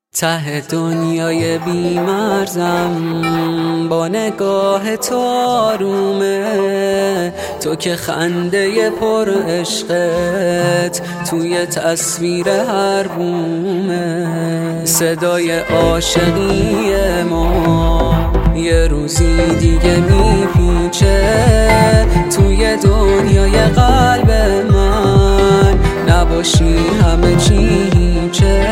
ته دنیای بی‌مرزم با نگاه تو آرومه، تو که خنده پر عشقت توی تصویر هر بومه. صدای عاشقی ما یه روزی دیگه میپیچه توی دنیای قلب من، نباشی همه چی هیچه.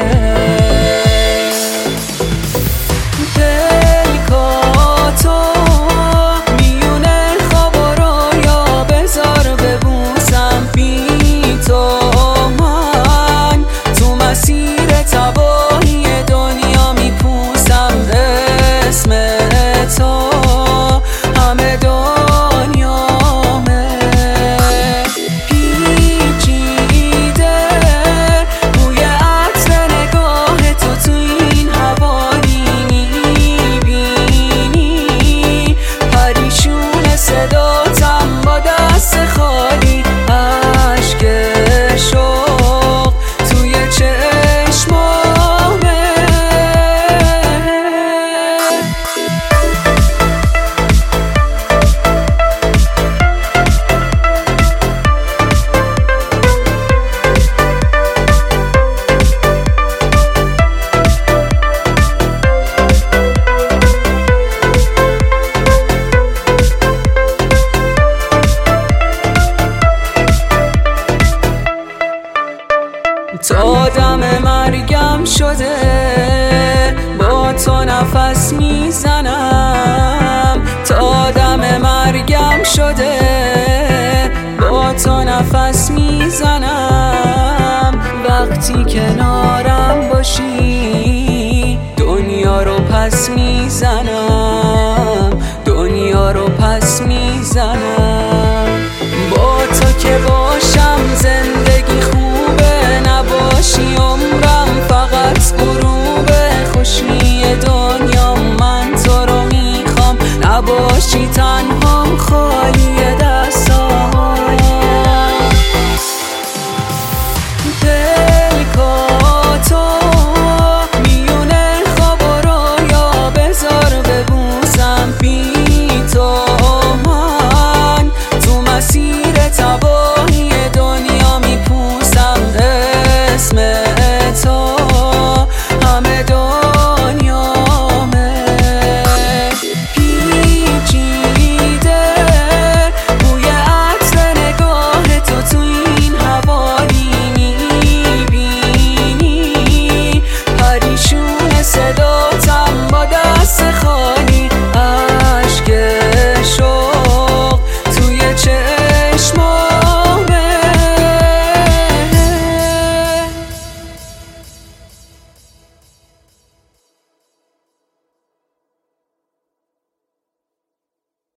تا دم مرگم شده با تو نفس میزنم، تا دم مرگم شده با تو نفس میزنم. وقتی کنارم باشی دنیا رو پس میزنم، دنیا رو پس میزنم.